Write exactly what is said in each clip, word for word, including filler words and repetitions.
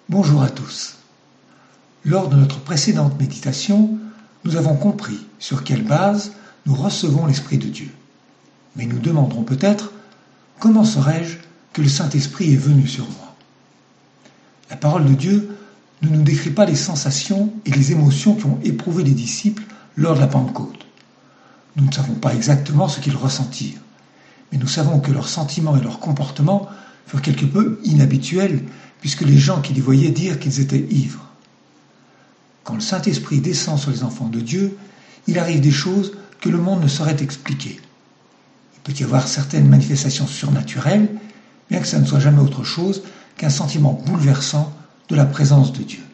Bonjour à tous. Lors de notre précédente méditation, nous avons compris sur quelle base nous recevons l'Esprit de Dieu. Mais nous demanderons peut-être, comment saurais-je que le Saint-Esprit est venu sur moi ? La parole de Dieu ne nous décrit pas les sensations et les émotions qu'ont éprouvé les disciples lors de la Pentecôte. Nous ne savons pas exactement ce qu'ils ressentirent, mais nous savons que leurs sentiments et leurs comportements furent quelque peu inhabituels, puisque les gens qui les voyaient dirent qu'ils étaient ivres. Quand le Saint-Esprit descend sur les enfants de Dieu, il arrive des choses que le monde ne saurait expliquer. Il peut y avoir certaines manifestations surnaturelles, bien que ça ne soit jamais autre chose qu'un sentiment bouleversant de la présence de Dieu.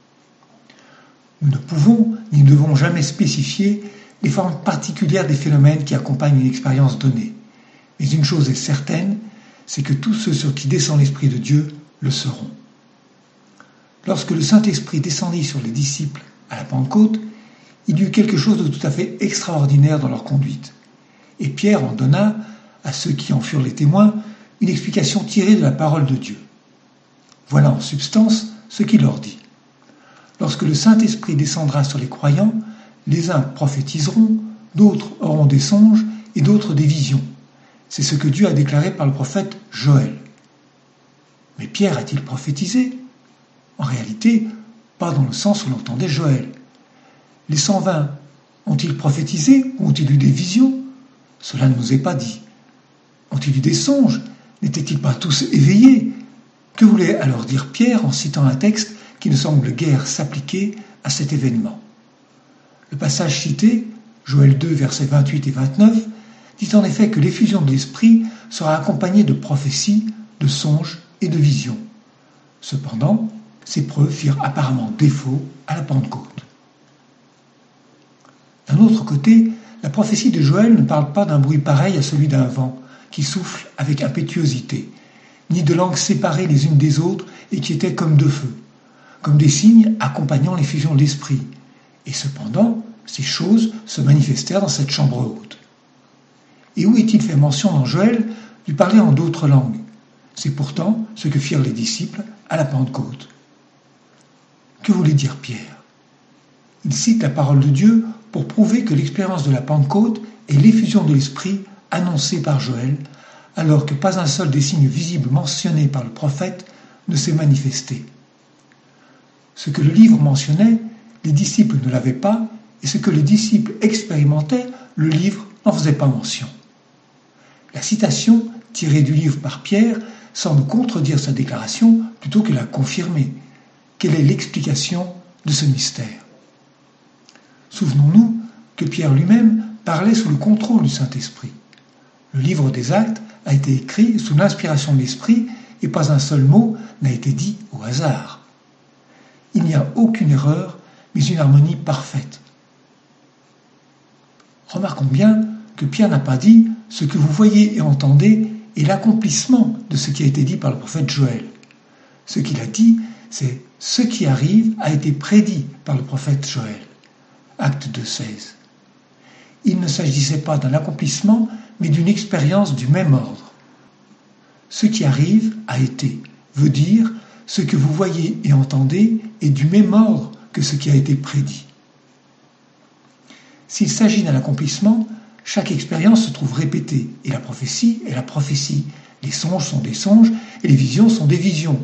Nous ne pouvons ni ne devons jamais spécifier les formes particulières des phénomènes qui accompagnent une expérience donnée. Mais une chose est certaine, c'est que tous ceux sur qui descend l'Esprit de Dieu le seront. Lorsque le Saint-Esprit descendit sur les disciples à la Pentecôte, il y eut quelque chose de tout à fait extraordinaire dans leur conduite. Et Pierre en donna, à ceux qui en furent les témoins, une explication tirée de la parole de Dieu. Voilà en substance ce qu'il leur dit. Lorsque le Saint-Esprit descendra sur les croyants, les uns prophétiseront, d'autres auront des songes et d'autres des visions. C'est ce que Dieu a déclaré par le prophète Joël. Mais Pierre a-t-il prophétisé ? En réalité, pas dans le sens où l'entendait Joël. Les cent vingt ont-ils prophétisé ou ont-ils eu des visions ? Cela ne nous est pas dit. Ont-ils eu des songes ? N'étaient-ils pas tous éveillés ? Que voulait alors dire Pierre en citant un texte qui ne semble guère s'appliquer à cet événement ? Le passage cité, Joël deux, versets vingt-huit et vingt-neuf, dit en effet que l'effusion de l'Esprit sera accompagnée de prophéties, de songes et de visions. Cependant, ces preuves firent apparemment défaut à la Pentecôte. D'un autre côté, la prophétie de Joël ne parle pas d'un bruit pareil à celui d'un vent qui souffle avec impétuosité, ni de langues séparées les unes des autres et qui étaient comme de feu, comme des signes accompagnant l'effusion de l'Esprit. Et cependant, ces choses se manifestèrent dans cette chambre haute. Et où est-il fait mention dans Joël du parler en d'autres langues ? C'est pourtant ce que firent les disciples à la Pentecôte. Que voulait dire Pierre ? Il cite la parole de Dieu pour prouver que l'expérience de la Pentecôte est l'effusion de l'Esprit annoncée par Joël, alors que pas un seul des signes visibles mentionnés par le prophète ne s'est manifesté. Ce que le livre mentionnait, les disciples ne l'avaient pas, et ce que les disciples expérimentaient, le livre n'en faisait pas mention. La citation tirée du livre par Pierre semble contredire sa déclaration plutôt que la confirmer. Quelle est l'explication de ce mystère ? Souvenons-nous que Pierre lui-même parlait sous le contrôle du Saint-Esprit. Le livre des Actes a été écrit sous l'inspiration de l'Esprit et pas un seul mot n'a été dit au hasard. Il n'y a aucune erreur, mais une harmonie parfaite. Remarquons bien que Pierre n'a pas dit « ce que vous voyez et entendez est l'accomplissement de ce qui a été dit par le prophète Joël ». Ce qu'il a dit, c'est « ce qui arrive a été prédit par le prophète Joël ». Acte deux, seize. Il ne s'agissait pas d'un accomplissement, mais d'une expérience du même ordre. Ce qui arrive a été veut dire ce que vous voyez et entendez est du même ordre que ce qui a été prédit. S'il s'agit d'un accomplissement, chaque expérience se trouve répétée, et la prophétie est la prophétie. Les songes sont des songes, et les visions sont des visions.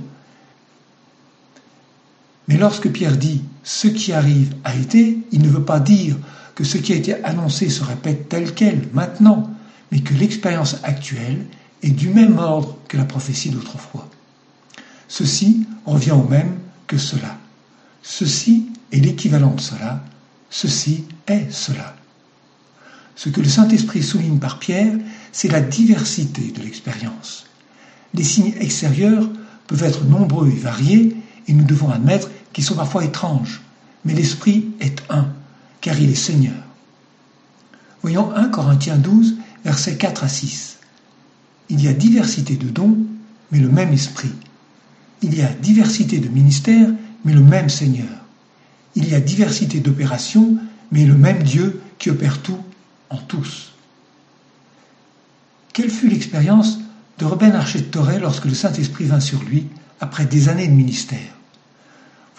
Mais lorsque Pierre dit « ce qui arrive a été », il ne veut pas dire que ce qui a été annoncé se répète tel quel, maintenant, mais que l'expérience actuelle est du même ordre que la prophétie d'autrefois. Ceci revient au même que cela. Ceci est l'équivalent de cela. Ceci est cela. Ce que le Saint-Esprit souligne par Pierre, c'est la diversité de l'expérience. Les signes extérieurs peuvent être nombreux et variés, et nous devons admettre qu'ils sont parfois étranges. Mais l'Esprit est un, car il est Seigneur. Voyons premier Corinthiens douze, versets quatre à six. Il y a diversité de dons, mais le même Esprit. Il y a diversité de ministères, mais le même Seigneur. Il y a diversité d'opérations, mais le même Dieu qui opère tout en tous. Quelle fut l'expérience de Reuben Archet de Toré lorsque le Saint-Esprit vint sur lui après des années de ministère ?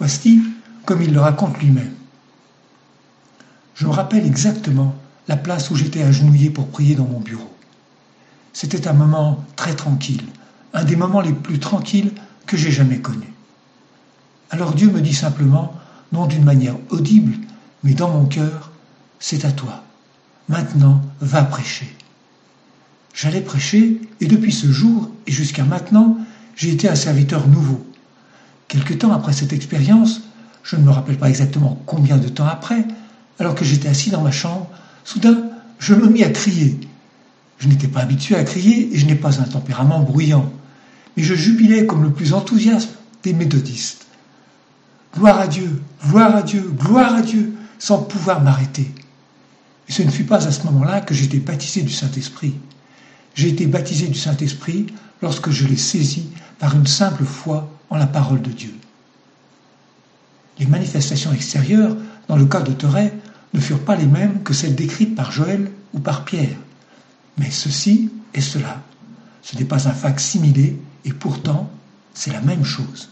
Voici comme il le raconte lui-même. Je me rappelle exactement la place où j'étais agenouillé pour prier dans mon bureau. C'était un moment très tranquille, un des moments les plus tranquilles que j'ai jamais connus. Alors Dieu me dit simplement, non d'une manière audible, mais dans mon cœur, c'est à toi. Maintenant, va prêcher. J'allais prêcher et depuis ce jour et jusqu'à maintenant, j'ai été un serviteur nouveau. Quelque temps après cette expérience, je ne me rappelle pas exactement combien de temps après, alors que j'étais assis dans ma chambre, soudain, je me mis à crier. Je n'étais pas habitué à crier et je n'ai pas un tempérament bruyant, mais je jubilais comme le plus enthousiaste des méthodistes. Gloire à Dieu, gloire à Dieu, gloire à Dieu, sans pouvoir m'arrêter. Et ce ne fut pas à ce moment-là que j'ai été baptisé du Saint-Esprit. J'ai été baptisé du Saint-Esprit lorsque je l'ai saisi par une simple foi en la parole de Dieu. Les manifestations extérieures, dans le cas de Thorey, ne furent pas les mêmes que celles décrites par Joël ou par Pierre. Mais ceci et cela. Ce n'est pas un fac-similé et pourtant, c'est la même chose.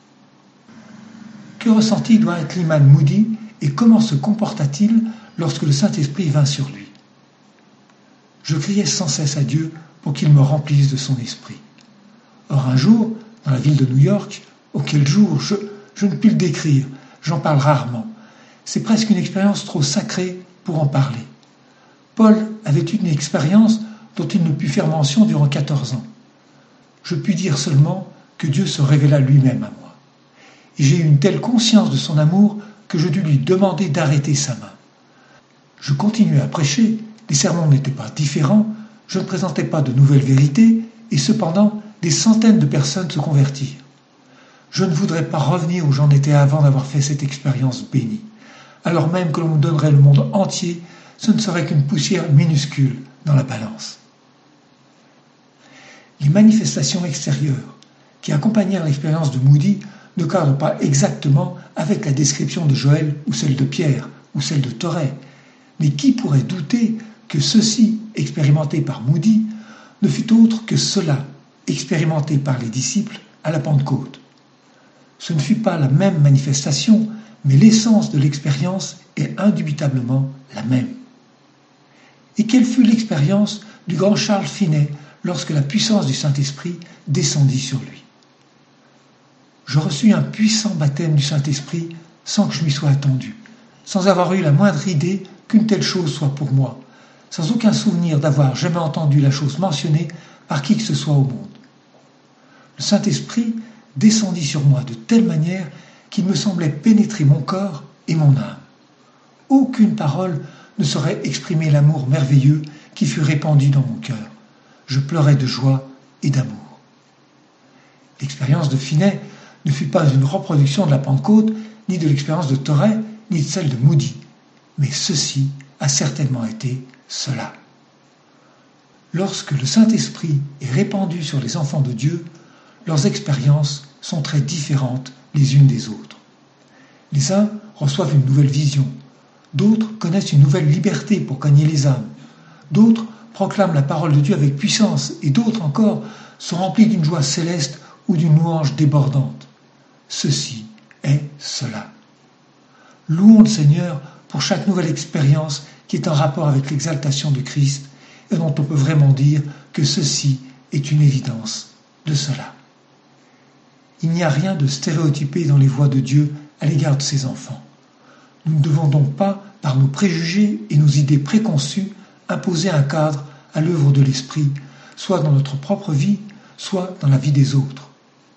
Que ressentit Dwight Lyman Moody et comment se comporta-t-il lorsque le Saint-Esprit vint sur lui? Je criais sans cesse à Dieu pour qu'il me remplisse de son esprit. Or un jour, dans la ville de New York, auquel jour je, je ne puis le décrire, j'en parle rarement. C'est presque une expérience trop sacrée pour en parler. Paul avait eu une expérience dont il ne put faire mention durant quatorze ans. Je puis dire seulement que Dieu se révéla lui-même à moi. Et j'ai eu une telle conscience de son amour que je dus lui demander d'arrêter sa main. Je continuais à prêcher, les sermons n'étaient pas différents, je ne présentais pas de nouvelles vérités, et cependant, des centaines de personnes se convertirent. Je ne voudrais pas revenir où j'en étais avant d'avoir fait cette expérience bénie. Alors même que l'on me donnerait le monde entier, ce ne serait qu'une poussière minuscule dans la balance. Les manifestations extérieures qui accompagnèrent l'expérience de Moody ne cadrent pas exactement avec la description de Joël ou celle de Pierre ou celle de Thorey, mais qui pourrait douter que ceci, expérimenté par Moody, ne fut autre que cela, expérimenté par les disciples à la Pentecôte. Ce ne fut pas la même manifestation, mais l'essence de l'expérience est indubitablement la même. Et quelle fut l'expérience du grand Charles Finney lorsque la puissance du Saint-Esprit descendit sur lui? Je reçus un puissant baptême du Saint-Esprit sans que je m'y sois attendu, sans avoir eu la moindre idée qu'une telle chose soit pour moi, sans aucun souvenir d'avoir jamais entendu la chose mentionnée par qui que ce soit au monde. Le Saint-Esprit descendit sur moi de telle manière qu'il me semblait pénétrer mon corps et mon âme. Aucune parole ne saurait exprimer l'amour merveilleux qui fut répandu dans mon cœur. Je pleurais de joie et d'amour. L'expérience de Finney ne fut pas une reproduction de la Pentecôte, ni de l'expérience de Thorey, ni de celle de Moody. Mais ceci a certainement été cela. Lorsque le Saint-Esprit est répandu sur les enfants de Dieu, leurs expériences sont très différentes les unes des autres. Les uns reçoivent une nouvelle vision, d'autres connaissent une nouvelle liberté pour gagner les âmes, d'autres proclament la parole de Dieu avec puissance et d'autres encore sont remplis d'une joie céleste ou d'une louange débordante. Ceci est cela. Louons le Seigneur pour chaque nouvelle expérience qui est en rapport avec l'exaltation de Christ et dont on peut vraiment dire que ceci est une évidence de cela. Il n'y a rien de stéréotypé dans les voies de Dieu à l'égard de ses enfants. Nous ne devons donc pas, par nos préjugés et nos idées préconçues, imposer un cadre à l'œuvre de l'Esprit, soit dans notre propre vie, soit dans la vie des autres.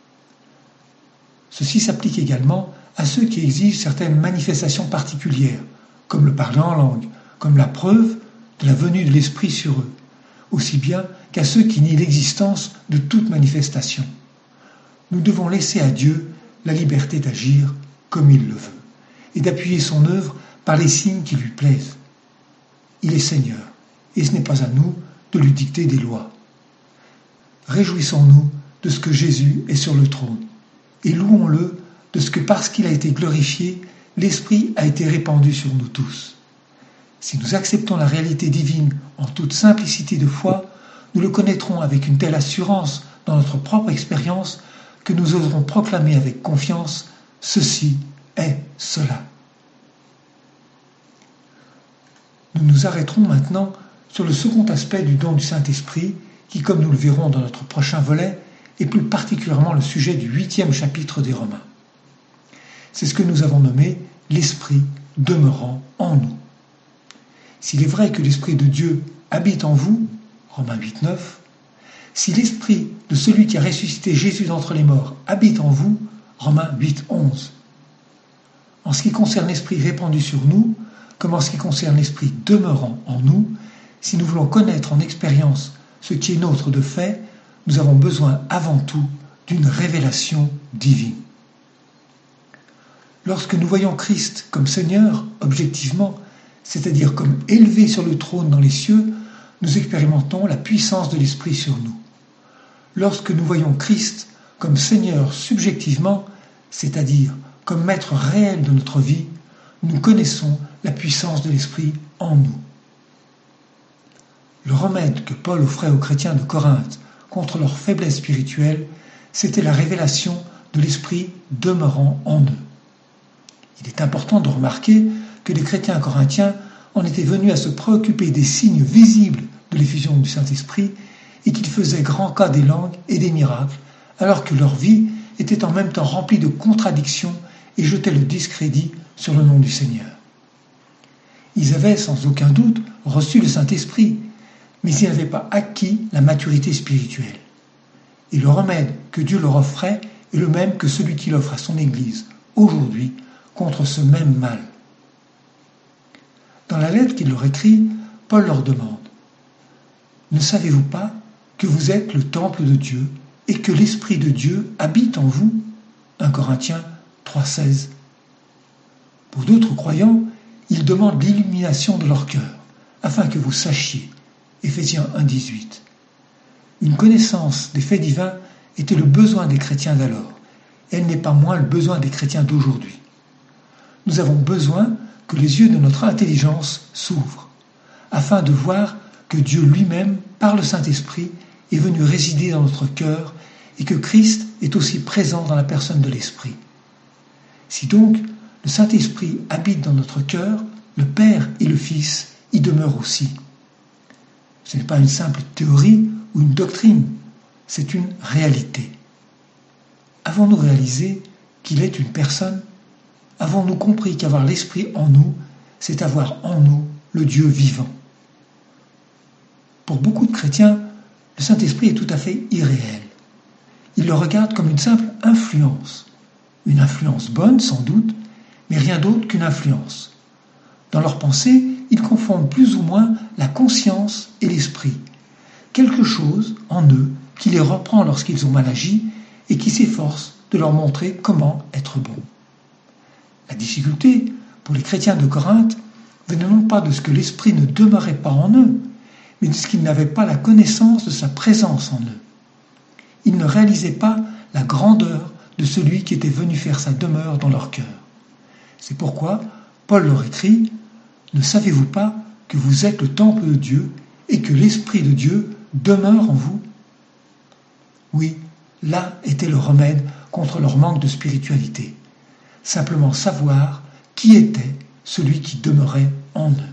Ceci s'applique également à ceux qui exigent certaines manifestations particulières, comme le parler en langue, comme la preuve de la venue de l'Esprit sur eux, aussi bien qu'à ceux qui nient l'existence de toute manifestation. Nous devons laisser à Dieu la liberté d'agir comme il le veut, et d'appuyer son œuvre par les signes qui lui plaisent. Il est Seigneur, et ce n'est pas à nous de lui dicter des lois. Réjouissons-nous de ce que Jésus est sur le trône, et louons-le de ce que parce qu'il a été glorifié, l'Esprit a été répandu sur nous tous. Si nous acceptons la réalité divine en toute simplicité de foi, nous le connaîtrons avec une telle assurance dans notre propre expérience que nous oserons proclamer avec confiance ceci est cela. Nous nous arrêterons maintenant sur le second aspect du don du Saint-Esprit, qui, comme nous le verrons dans notre prochain volet, est plus particulièrement le sujet du huitième chapitre des Romains. C'est ce que nous avons nommé l'Esprit demeurant en nous. S'il est vrai que l'Esprit de Dieu habite en vous, Romains huit, neuf, si l'Esprit de celui qui a ressuscité Jésus d'entre les morts habite en vous, Romains huit, onze. En ce qui concerne l'Esprit répandu sur nous, comme en ce qui concerne l'Esprit demeurant en nous, si nous voulons connaître en expérience ce qui est nôtre de fait, nous avons besoin avant tout d'une révélation divine. Lorsque nous voyons Christ comme Seigneur, objectivement, c'est-à-dire comme élevé sur le trône dans les cieux, nous expérimentons la puissance de l'Esprit sur nous. Lorsque nous voyons Christ comme Seigneur subjectivement, c'est-à-dire comme maître réel de notre vie, nous connaissons la puissance de l'Esprit en nous. Le remède que Paul offrait aux chrétiens de Corinthe contre leur faiblesse spirituelle, c'était la révélation de l'Esprit demeurant en eux. Il est important de remarquer que les chrétiens corinthiens en étaient venus à se préoccuper des signes visibles de l'effusion du Saint-Esprit et qu'ils faisaient grand cas des langues et des miracles, alors que leur vie était en même temps remplie de contradictions et jetait le discrédit sur le nom du Seigneur. Ils avaient sans aucun doute reçu le Saint-Esprit, mais ils n'avaient pas acquis la maturité spirituelle. Et le remède que Dieu leur offrait est le même que celui qu'il offre à son Église aujourd'hui contre ce même mal. Dans la lettre qu'il leur écrit, Paul leur demande « Ne savez-vous pas que vous êtes le temple de Dieu et que l'Esprit de Dieu habite en vous » un Corinthiens trois, seize. Pour d'autres croyants, il demande l'illumination de leur cœur, afin que vous sachiez. Éphésiens un, dix-huit. Une connaissance des faits divins était le besoin des chrétiens d'alors. Elle n'est pas moins le besoin des chrétiens d'aujourd'hui. Nous avons besoin que les yeux de notre intelligence s'ouvrent, afin de voir que Dieu lui-même, par le Saint-Esprit, est venu résider dans notre cœur et que Christ est aussi présent dans la personne de l'Esprit. Si donc le Saint-Esprit habite dans notre cœur, le Père et le Fils y demeurent aussi. Ce n'est pas une simple théorie ou une doctrine, c'est une réalité. Avons-nous réalisé qu'il est une personne ? Avons-nous compris qu'avoir l'Esprit en nous, c'est avoir en nous le Dieu vivant ? Pour beaucoup de chrétiens, le Saint-Esprit est tout à fait irréel. Ils le regardent comme une simple influence. Une influence bonne, sans doute, mais rien d'autre qu'une influence. Dans leur pensée, ils confondent plus ou moins la conscience et l'esprit. Quelque chose en eux qui les reprend lorsqu'ils ont mal agi et qui s'efforce de leur montrer comment être bon. La difficulté pour les chrétiens de Corinthe venait non pas de ce que l'esprit ne demeurait pas en eux, mais de ce qu'ils n'avaient pas la connaissance de sa présence en eux. Ils ne réalisaient pas la grandeur de celui qui était venu faire sa demeure dans leur cœur. C'est pourquoi Paul leur écrit « Ne savez-vous pas que vous êtes le temple de Dieu et que l'Esprit de Dieu demeure en vous ?» Oui, là était le remède contre leur manque de spiritualité. Simplement savoir qui était celui qui demeurait en eux.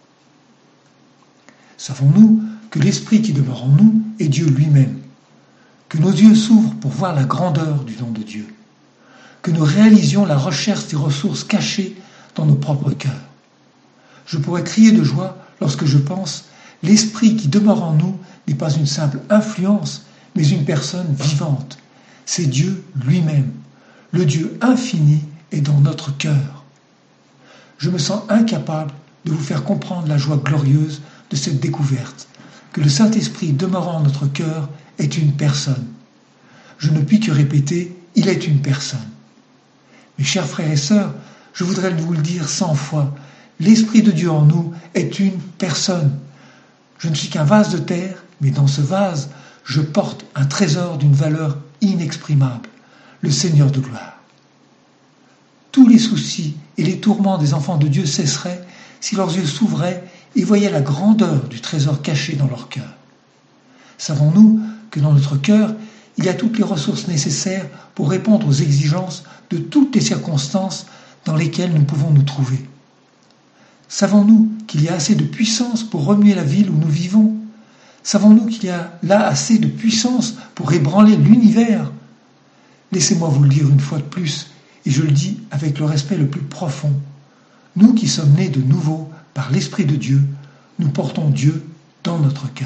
Savons-nous que l'Esprit qui demeure en nous est Dieu lui-même, que nos yeux s'ouvrent pour voir la grandeur du don de Dieu, que nous réalisions la recherche des ressources cachées dans nos propres cœurs. Je pourrais crier de joie lorsque je pense « L'Esprit qui demeure en nous n'est pas une simple influence, mais une personne vivante. C'est Dieu lui-même. Le Dieu infini est dans notre cœur. » Je me sens incapable de vous faire comprendre la joie glorieuse de cette découverte, que le Saint-Esprit demeurant en notre cœur est une personne. Je ne puis que répéter « Il est une personne ». Mes chers frères et sœurs, je voudrais vous le dire cent fois, l'Esprit de Dieu en nous est une personne. Je ne suis qu'un vase de terre, mais dans ce vase, je porte un trésor d'une valeur inexprimable, le Seigneur de gloire. Tous les soucis et les tourments des enfants de Dieu cesseraient si leurs yeux s'ouvraient et voyaient la grandeur du trésor caché dans leur cœur. Savons-nous que dans notre cœur, il y a toutes les ressources nécessaires pour répondre aux exigences de toutes les circonstances dans lesquelles nous pouvons nous trouver. Savons-nous qu'il y a assez de puissance pour remuer la ville où nous vivons ? Savons-nous qu'il y a là assez de puissance pour ébranler l'univers ? Laissez-moi vous le dire une fois de plus, et je le dis avec le respect le plus profond. Nous qui sommes nés de nouveau par l'Esprit de Dieu, nous portons Dieu dans notre cœur.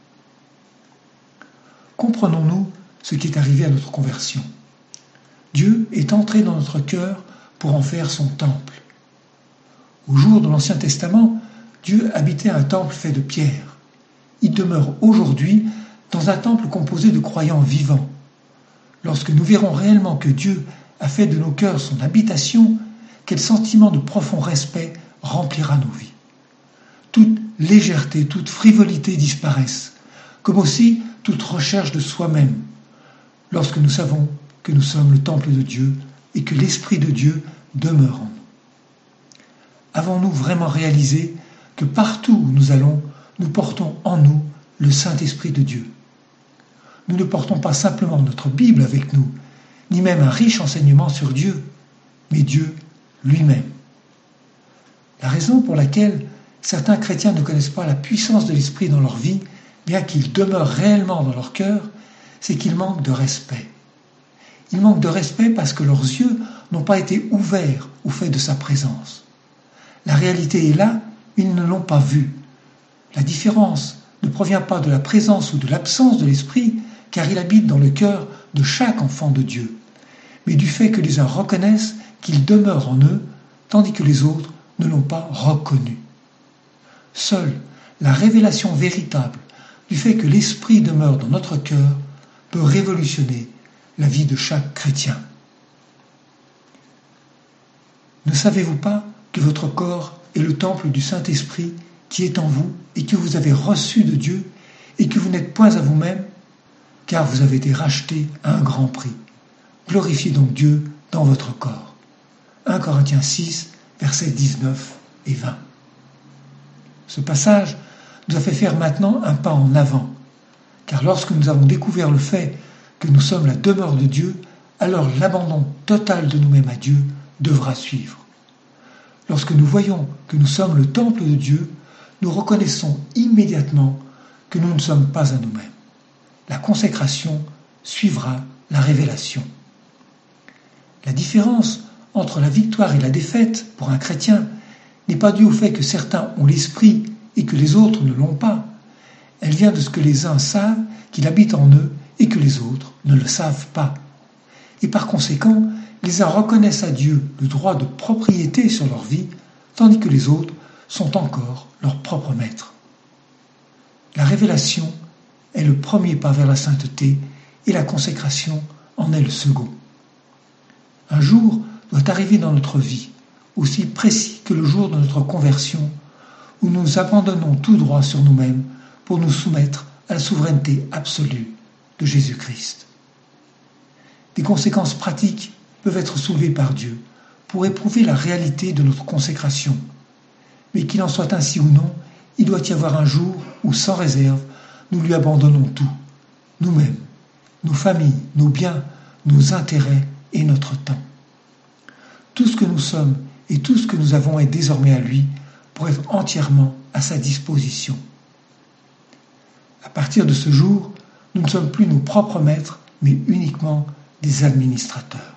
Comprenons-nous ce qui est arrivé à notre conversion. Dieu est entré dans notre cœur pour en faire son temple. Au jour de l'Ancien Testament, Dieu habitait un temple fait de pierre. Il demeure aujourd'hui dans un temple composé de croyants vivants. Lorsque nous verrons réellement que Dieu a fait de nos cœurs son habitation, quel sentiment de profond respect remplira nos vies. Toute légèreté, toute frivolité disparaissent, comme aussi toute recherche de soi-même, lorsque nous savons que nous sommes le temple de Dieu et que l'Esprit de Dieu demeure en nous. Avons-nous vraiment réalisé que partout où nous allons, nous portons en nous le Saint-Esprit de Dieu ? Nous ne portons pas simplement notre Bible avec nous, ni même un riche enseignement sur Dieu, mais Dieu lui-même. La raison pour laquelle certains chrétiens ne connaissent pas la puissance de l'Esprit dans leur vie, bien qu'il demeure réellement dans leur cœur, c'est qu'ils manquent de respect. Ils manquent de respect parce que leurs yeux n'ont pas été ouverts au fait de sa présence. La réalité est là, ils ne l'ont pas vue. La différence ne provient pas de la présence ou de l'absence de l'Esprit, car il habite dans le cœur de chaque enfant de Dieu, mais du fait que les uns reconnaissent qu'il demeure en eux, tandis que les autres ne l'ont pas reconnu. Seule la révélation véritable du fait que l'Esprit demeure dans notre cœur peut révolutionner la vie de chaque chrétien. Ne savez-vous pas que votre corps est le temple du Saint-Esprit qui est en vous et que vous avez reçu de Dieu et que vous n'êtes point à vous-même, car vous avez été rachetés à un grand prix. Glorifiez donc Dieu dans votre corps. un Corinthiens six, versets dix-neuf et vingt. Ce passage nous a fait faire maintenant un pas en avant, car lorsque nous avons découvert le fait que nous sommes la demeure de Dieu, alors l'abandon total de nous-mêmes à Dieu devra suivre. Lorsque nous voyons que nous sommes le temple de Dieu, nous reconnaissons immédiatement que nous ne sommes pas à nous-mêmes. La consécration suivra la révélation. La différence entre la victoire et la défaite pour un chrétien n'est pas due au fait que certains ont l'esprit et que les autres ne l'ont pas. Elle vient de ce que les uns savent qu'il habite en eux et que les autres ne le savent pas. Et par conséquent, les uns reconnaissent à Dieu le droit de propriété sur leur vie, tandis que les autres sont encore leurs propres maîtres. La révélation est le premier pas vers la sainteté et la consécration en est le second. Un jour doit arriver dans notre vie, aussi précis que le jour de notre conversion, où nous abandonnons tout droit sur nous-mêmes pour nous soumettre à la souveraineté absolue de Jésus-Christ. Des conséquences pratiques peuvent être soulevées par Dieu pour éprouver la réalité de notre consécration. Mais qu'il en soit ainsi ou non, il doit y avoir un jour où, sans réserve, nous lui abandonnons tout, nous-mêmes, nos familles, nos biens, nos intérêts et notre temps. Tout ce que nous sommes et tout ce que nous avons est désormais à lui pour être entièrement à sa disposition. À partir de ce jour, nous ne sommes plus nos propres maîtres, mais uniquement des administrateurs.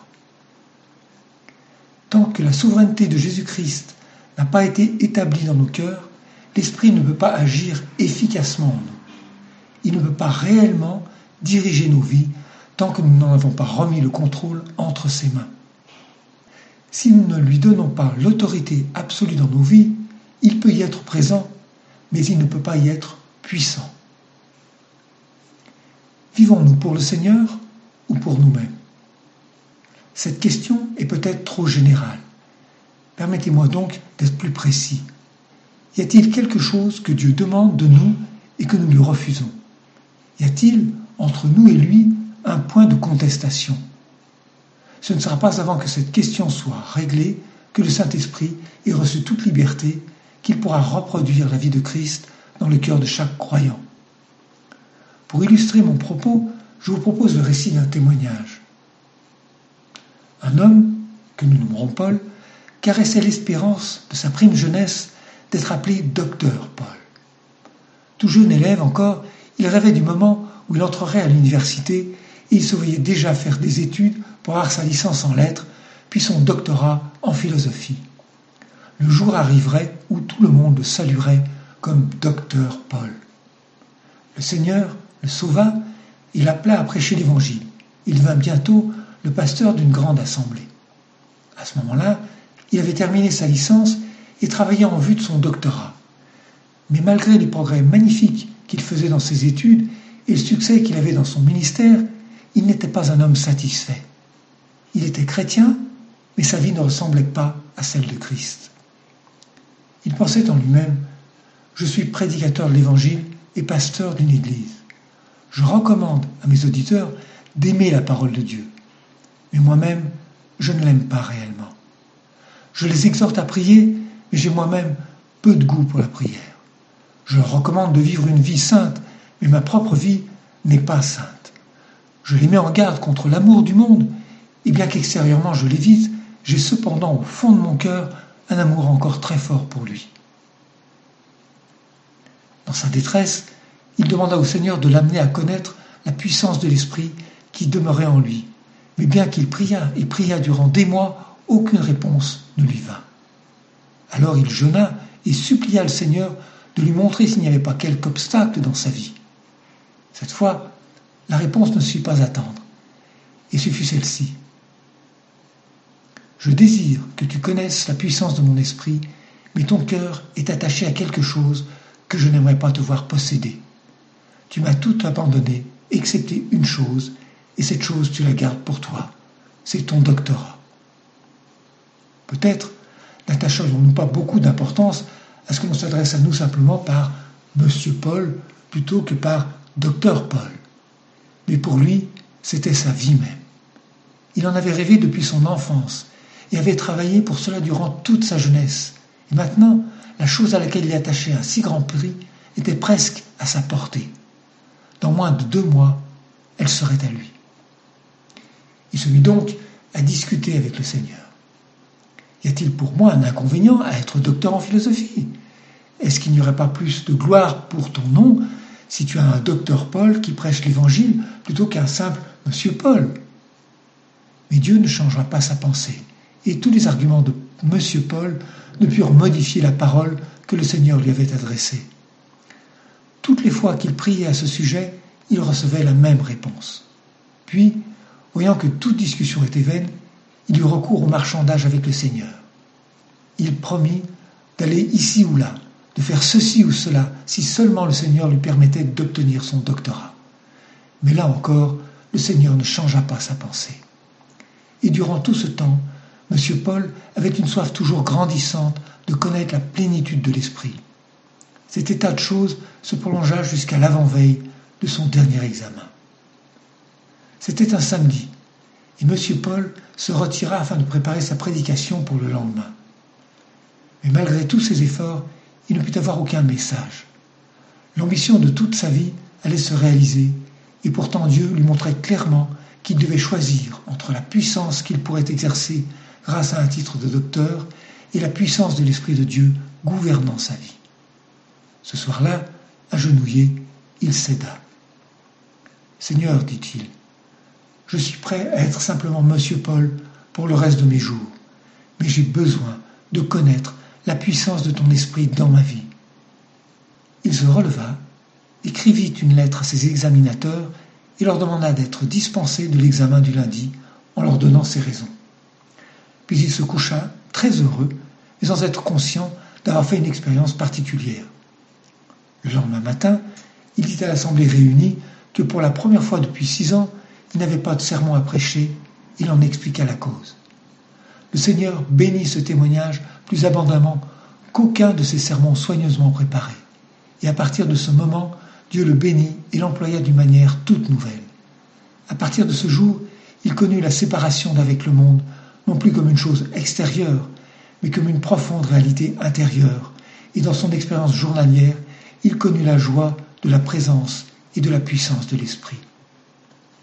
Tant que la souveraineté de Jésus-Christ n'a pas été établie dans nos cœurs, l'Esprit ne peut pas agir efficacement en nous. Il ne peut pas réellement diriger nos vies tant que nous n'en avons pas remis le contrôle entre ses mains. Si nous ne lui donnons pas l'autorité absolue dans nos vies, il peut y être présent, mais il ne peut pas y être puissant. Vivons-nous pour le Seigneur ou pour nous-mêmes ? Cette question est peut-être trop générale. Permettez-moi donc d'être plus précis. Y a-t-il quelque chose que Dieu demande de nous et que nous lui refusons ? Y a-t-il, entre nous et lui, un point de contestation ? Ce ne sera pas avant que cette question soit réglée que le Saint-Esprit ait reçu toute liberté, qu'il pourra reproduire la vie de Christ dans le cœur de chaque croyant. Pour illustrer mon propos, je vous propose le récit d'un témoignage. Un homme, que nous nommerons Paul, caressait l'espérance de sa prime jeunesse d'être appelé docteur Paul. Tout jeune élève encore, il rêvait du moment où il entrerait à l'université et il se voyait déjà faire des études pour avoir sa licence en lettres, puis son doctorat en philosophie. Le jour arriverait où tout le monde le saluerait comme docteur Paul. Le Seigneur le sauva et l'appela à prêcher l'Évangile. Il devint bientôt le pasteur d'une grande assemblée. À ce moment-là, il avait terminé sa licence et travaillait en vue de son doctorat. Mais malgré les progrès magnifiques qu'il faisait dans ses études et le succès qu'il avait dans son ministère, il n'était pas un homme satisfait. Il était chrétien, mais sa vie ne ressemblait pas à celle de Christ. Il pensait en lui-même « Je suis prédicateur de l'Évangile et pasteur d'une église. Je recommande à mes auditeurs d'aimer la parole de Dieu. Mais moi-même, je ne l'aime pas réellement. Je les exhorte à prier, mais j'ai moi-même peu de goût pour la prière. Je leur recommande de vivre une vie sainte, mais ma propre vie n'est pas sainte. Je les mets en garde contre l'amour du monde, et bien qu'extérieurement je l'évite, j'ai cependant au fond de mon cœur un amour encore très fort pour lui. » Dans sa détresse, il demanda au Seigneur de l'amener à connaître la puissance de l'Esprit qui demeurait en lui. Mais bien qu'il pria et pria durant des mois, aucune réponse ne lui vint. Alors il jeûna et supplia le Seigneur de lui montrer s'il n'y avait pas quelque obstacle dans sa vie. Cette fois, la réponse ne sut pas attendre, et ce fut celle-ci. « Je désire que tu connaisses la puissance de mon esprit, mais ton cœur est attaché à quelque chose que je n'aimerais pas te voir posséder. Tu m'as tout abandonné, excepté une chose, et cette chose tu la gardes pour toi. C'est ton doctorat. » Peut-être n'attacherions-nous pas beaucoup d'importance à ce que l'on s'adresse à nous simplement par « Monsieur Paul » plutôt que par « Docteur Paul ». Mais pour lui, c'était sa vie même. Il en avait rêvé depuis son enfance et avait travaillé pour cela durant toute sa jeunesse. Et maintenant, la chose à laquelle il attachait un si grand prix était presque à sa portée. Dans moins de deux mois, elle serait à lui. Il se mit donc à discuter avec le Seigneur. Y a-t-il pour moi un inconvénient à être docteur en philosophie ? Est-ce qu'il n'y aurait pas plus de gloire pour ton nom si tu as un docteur Paul qui prêche l'Évangile plutôt qu'un simple Monsieur Paul ? Mais Dieu ne changera pas sa pensée, et tous les arguments de Monsieur Paul ne purent modifier la parole que le Seigneur lui avait adressée. Toutes les fois qu'il priait à ce sujet, il recevait la même réponse. Puis, voyant que toute discussion était vaine, il eut recours au marchandage avec le Seigneur. Il promit d'aller ici ou là, de faire ceci ou cela, si seulement le Seigneur lui permettait d'obtenir son doctorat. Mais là encore, le Seigneur ne changea pas sa pensée. Et durant tout ce temps, M. Paul avait une soif toujours grandissante de connaître la plénitude de l'esprit. Cet état de choses se prolongea jusqu'à l'avant-veille de son dernier examen. C'était un samedi, et M. Paul se retira afin de préparer sa prédication pour le lendemain. Mais malgré tous ses efforts, il ne put avoir aucun message. L'ambition de toute sa vie allait se réaliser, et pourtant Dieu lui montrait clairement qu'il devait choisir entre la puissance qu'il pourrait exercer grâce à un titre de docteur et la puissance de l'Esprit de Dieu gouvernant sa vie. Ce soir-là, agenouillé, il céda. « Seigneur, dit-il, je suis prêt à être simplement Monsieur Paul pour le reste de mes jours, mais j'ai besoin de connaître la puissance de ton esprit dans ma vie. » Il se releva, écrivit une lettre à ses examinateurs et leur demanda d'être dispensés de l'examen du lundi en leur donnant ses raisons. Puis il se coucha très heureux, mais sans être conscient d'avoir fait une expérience particulière. Le lendemain matin, il dit à l'assemblée réunie que pour la première fois depuis six ans, il n'avait pas de sermon à prêcher. Il en expliqua la cause. Le Seigneur bénit ce témoignage plus abondamment qu'aucun de ses sermons soigneusement préparés. Et à partir de ce moment, Dieu le bénit et l'employa d'une manière toute nouvelle. À partir de ce jour, il connut la séparation d'avec le monde, non plus comme une chose extérieure, mais comme une profonde réalité intérieure. Et dans son expérience journalière, il connut la joie de la présence et de la puissance de l'Esprit.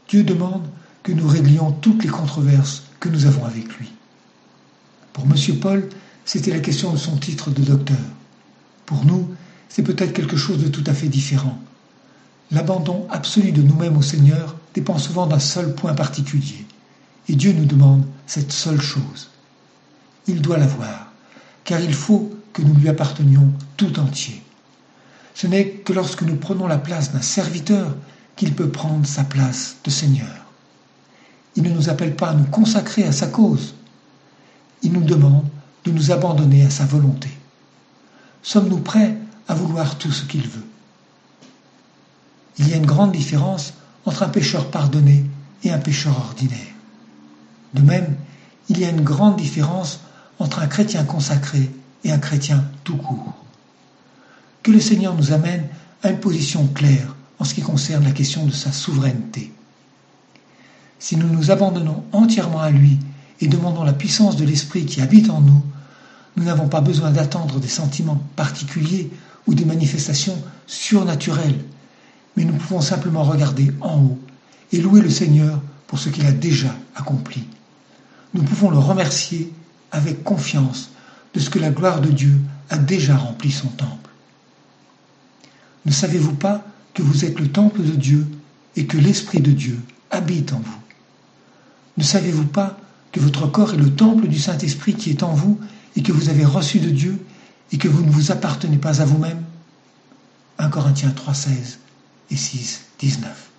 Dieu demande que nous réglions toutes les controverses que nous avons avec lui. Pour M. Paul, c'était la question de son titre de docteur. Pour nous, c'est peut-être quelque chose de tout à fait différent. L'abandon absolu de nous-mêmes au Seigneur dépend souvent d'un seul point particulier. Et Dieu nous demande cette seule chose. Il doit l'avoir, car il faut que nous lui appartenions tout entier. Ce n'est que lorsque nous prenons la place d'un serviteur qu'il peut prendre sa place de Seigneur. Il ne nous appelle pas à nous consacrer à sa cause. Il nous demande de nous abandonner à sa volonté. Sommes-nous prêts à vouloir tout ce qu'il veut? Il y a une grande différence entre un pécheur pardonné et un pécheur ordinaire. De même, il y a une grande différence entre un chrétien consacré et un chrétien tout court. Que le Seigneur nous amène à une position claire en ce qui concerne la question de sa souveraineté. Si nous nous abandonnons entièrement à lui et demandons la puissance de l'Esprit qui habite en nous, nous n'avons pas besoin d'attendre des sentiments particuliers ou des manifestations surnaturelles, mais nous pouvons simplement regarder en haut et louer le Seigneur pour ce qu'il a déjà accompli. Nous pouvons le remercier avec confiance de ce que la gloire de Dieu a déjà rempli son temple. Ne savez-vous pas que vous êtes le temple de Dieu et que l'Esprit de Dieu habite en vous? Ne savez-vous pas que votre corps est le temple du Saint-Esprit qui est en vous et que vous avez reçu de Dieu et que vous ne vous appartenez pas à vous-même? un Corinthiens trois, seize et six, dix-neuf.